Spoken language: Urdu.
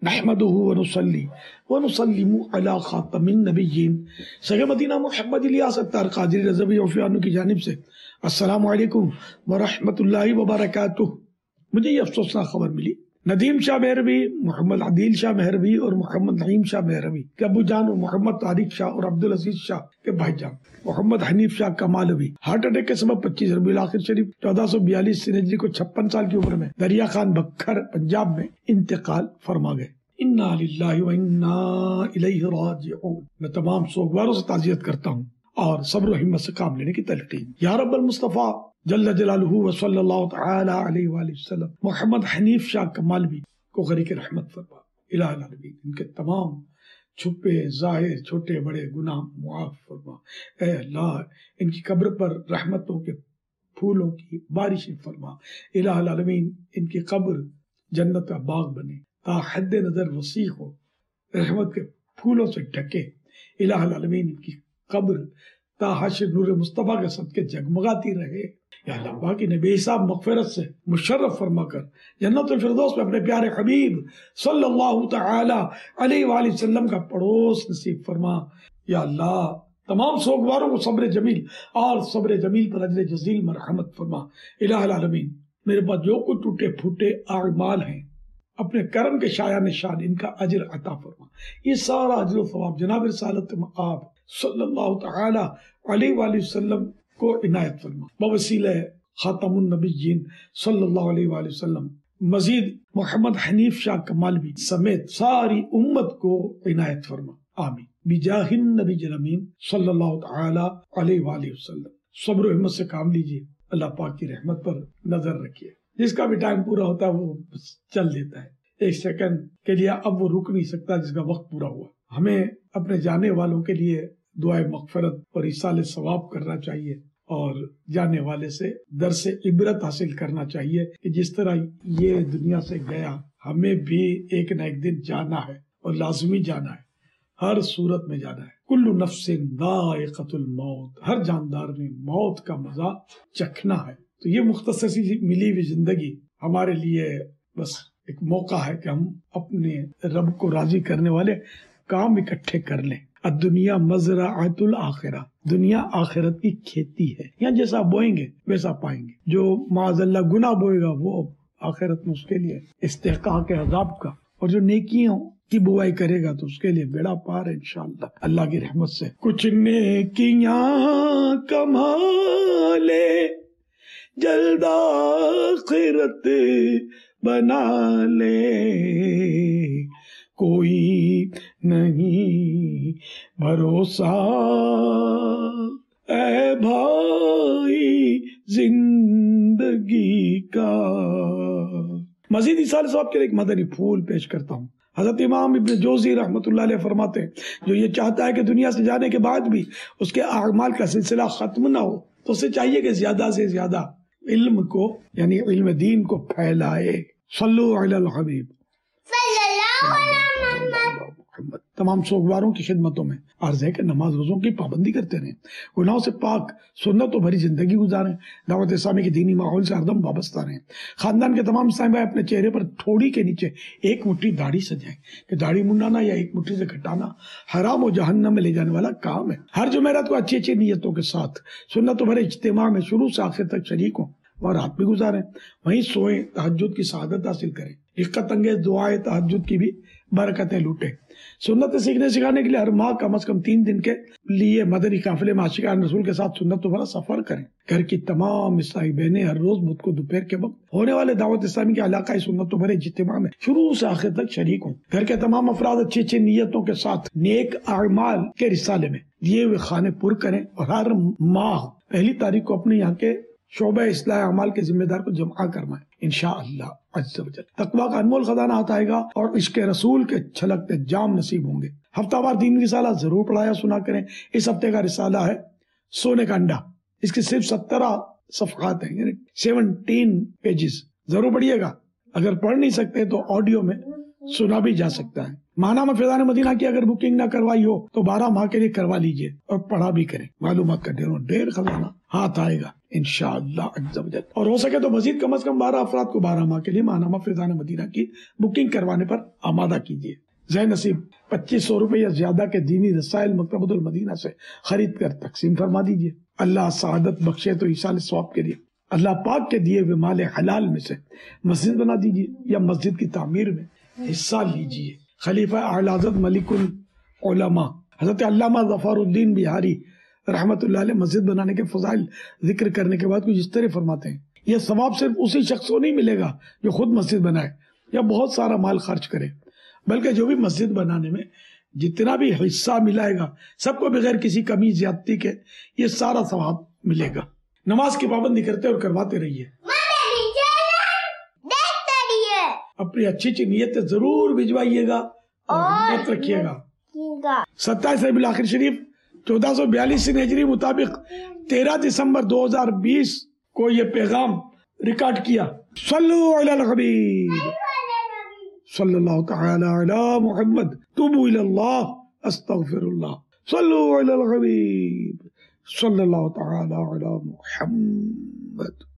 نحمدہ ونصلی ونسلم علی خاتم النبیین. سید مدینہ محمد الیاس اتار قادری رضوی عفیانو کی جانب سے السلام علیکم ورحمۃ اللہ وبرکاتہ. مجھے یہ افسوسناک خبر ملی، ندیم شاہ مہروی، محمد عدیل شاہ مہروی اور محمد نعیم شاہ مہروی کے ابو جان اور محمد طارق شاہ اور عبدالعزیز شاہ کے بھائی جان محمد حنیف شاہ کمالوی ہارٹ اٹیک کے سبب 25 ربیع الاخر شریف 1442 ہجری کو 56 سال کی عمر میں دریا خان بکھر پنجاب میں انتقال فرما گئے. انا للہ و انا الیہ راجعون. میں تمام سوگواروں سے تعزیت کرتا ہوں اور صبر و ہمت سے کام لینے کی تلقین. یا رب المصطفیٰ جل جلالہ و صلی اللہ تعالی علیہ وآلہ وسلم محمد حنیف شاہ کمالوی کو غریق رحمت فرما. الہ العالمین ان کے تمام چھپے ظاہر چھوٹے بڑے گناہ معاف فرما. اے اللہ ان کی قبر پر رحمتوں کے پھولوں کی بارشیں فرما. الہ العالمین ان کی قبر جنت کا باغ بنے، تا حد نظر وسیع ہو، رحمت کے پھولوں سے ڈھکے. الہ العالمین ان کی قبر تا حشر نور مصطفیٰ کے صدقے جگمگاتی رہے. یا اللہ پاک انہیں بے حساب مغفرت سے مشرف فرما کر جنت الفردوس میں اپنے پیارے حبیب صلی اللہ تعالی علیہ وآلہ وسلم کا پڑوس نصیب فرما. یا اللہ تمام سوگواروں کو صبر جمیل اور صبر جمیل پر اجر جزیل مرحمت فرما. الہ العالمین میرے پاس جو کچھ ٹوٹے پھوٹے اعمال ہیں اپنے کرم کے شایع نشان ان کا اجر عطا فرما. یہ سارا اجر و ثواب جناب رسالت مآب صلی اللہ تعالی علیہ وآلہ وسلم کو عنایت فرما. بوسیلہ خاتم النبیین صلی اللہ علیہ وآلہ وسلم مزید محمد حنیف شاہ کمالوی سمیت ساری امت کو عنایت فرما. آمین بجاہ النبی الامین صلی اللہ تعالی علیہ وآلہ وسلم. صبر و ہمت سے کام لیجیے، اللہ پاک کی رحمت پر نظر رکھیے. جس کا بھی ٹائم پورا ہوتا ہے وہ چل دیتا ہے، ایک سیکنڈ کے لیے اب وہ رک نہیں سکتا جس کا وقت پورا ہوا. ہمیں اپنے جانے والوں کے لیے دعائے مغفرت اور ایصال ثواب کرنا چاہیے اور جانے والے سے درس عبرت حاصل کرنا چاہیے کہ جس طرح یہ دنیا سے گیا ہمیں بھی ایک نہ ایک دن جانا ہے اور لازمی جانا ہے، ہر صورت میں جانا ہے. کل نفس ذائقۃ الموت، ہر جاندار نے موت کا مزہ چکھنا ہے. تو یہ مختصر سی ملی ہوئی زندگی ہمارے لیے بس ایک موقع ہے کہ ہم اپنے رب کو راضی کرنے والے کام اکٹھے کر لیں. الدنیا مزرعۃ الآخرہ، دنیا آخرت کی کھیتی ہے. یہاں جیسا بوئیں گے ویسا پائیں گے. جو معاذ اللہ گناہ بوئے گا وہ آخرت میں اس کے لیے استحقاق عذاب کا، اور جو نیکیوں کی بوائی کرے گا تو اس کے لیے بیڑا پار ہے انشاءاللہ اللہ کی رحمت سے. کچھ نیکیاں کما لے جلد آخرت بنا لے، کوئی نہیں بھروسہ اے بھائی زندگی کا. مزید ایصال ثواب کے لیے ایک مدنی پھول پیش کرتا ہوں. حضرت امام ابن جوزی رحمۃ اللہ علیہ فرماتے ہیں جو یہ چاہتا ہے کہ دنیا سے جانے کے بعد بھی اس کے اعمال کا سلسلہ ختم نہ ہو تو اسے چاہیے کہ زیادہ سے زیادہ علم کو یعنی علم دین کو پھیلائے. صلو علی الحبیب محمد. تمام سوگواروں کی خدمتوں میں عرض ہے کہ نماز روزوں کی پابندی کرتے رہیں، گناہوں سے پاک سنتوں بھری زندگی گزاریں، دعوت اسلامی کے دینی ماحول سے ہر دم وابستہ رہیں. خاندان کے تمام اسلامی بھائی اپنے چہرے پر تھوڑی کے نیچے ایک مٹھی داڑھی سجائیں کہ داڑھی منڈانا یا ایک مٹھی سے گھٹانا حرام و جہنم میں لے جانے والا کام ہے. ہر جمعرات کو اچھی اچھی نیتوں کے ساتھ سنتوں بھرے اجتماع میں شروع سے آخر تک شریک ہوں اور رات بھی گزاریں. وہیں سوئیں، تہجد کی سعادت حاصل کریں، رقت انگیز دعائیں تہجد کی بھی برکتیں لوٹیں. سنت سیکھنے سکھانے کے لیے ہر ماہ کم از کم 3 دن کے لیے مدنی قافلے میں عاشقان رسول کے ساتھ سنتوں بھرا سفر کریں. گھر کی تمام اسلامی بہنیں ہر روز بدھ کو دوپہر کے وقت ہونے والے دعوت اسلامی کے علاقائی سنتوں بھرے اجتماع میں شروع سے آخر تک شریک ہوں. گھر کے تمام افراد اچھی اچھی نیتوں کے ساتھ نیک اعمال کے رسالے میں دیے ہوئے خانے پر کریں اور ہر ماہ 1 تاریخ کو اپنے یہاں کے شعبہ اصلاح اعمال کے ذمہ دار کو جمع کرمائیں. انشاءاللہ عز و جل تقویٰ کا انمول خزانہ آتا ہے گا اور عشق رسول کے چھلکتے جام نصیب ہوں گے. ہفتہ وار دینی رسالہ ضرور پڑھایا سنا کریں. اس ہفتے کا رسالہ ہے سونے کا انڈا. اس کے صرف 17 صفحات ہیں، یعنی 17 پیجز. ضرور پڑھیے گا. اگر پڑھ نہیں سکتے تو آڈیو میں سنا بھی جا سکتا ہے. ماہنامہ فیضان مدینہ کی اگر بکنگ نہ کروائی ہو تو 12 ماہ کے لیے کروا لیجئے اور پڑھا بھی کریں. معلومات کا ڈھیر خزانہ ہاتھ آئے گا انشاءاللہ عز و جل. اور ہو سکے تو مزید کم از کم 12 افراد کو 12 ماہ کے لیے ماہنامہ فیضان مدینہ کی بکنگ کروانے پر آمادہ کیجیے. ذہن نصیب 2500 روپے یا زیادہ کے دینی رسائل مکتبۃ المدینہ سے خرید کر تقسیم فرما دیجیے. اللہ سعادت بخشے تو ایصال ثواب کے لیے اللہ پاک کے دیے ہوئے مال حلال میں سے مسجد بنا دیجیے یا مسجد کی تعمیر میں حصہ لیجیے. خلیفہ اعلی حضرت ملک العلماء حضرت علامہ ظفر الدین بہاری رحمت اللہ علیہ مسجد بنانے کے فضائل ذکر کرنے کے بعد کچھ اس طرح فرماتے ہیں: یہ ثواب صرف اسی شخص کو نہیں ملے گا جو خود مسجد بنائے یا بہت سارا مال خرچ کرے، بلکہ جو بھی مسجد بنانے میں جتنا بھی حصہ ملائے گا سب کو بغیر کسی کمی زیادتی کے یہ سارا ثواب ملے گا. نماز کی پابندی کرتے اور کرواتے رہیے. اپنی اچھی نیتیں ضرور بھجوائیے گا اور نیت رکھیے گا. 27 ربیع الاخر شریف 1442 ہجری مطابق 13 دسمبر 2020 کو یہ پیغام ریکارڈ کیا. صلو علی الحبیب صلی اللہ تعالی علی محمد توبوا الی اللہ استغفر اللہ. صلو علی الحبیب صلی اللہ تعالی علی محمد.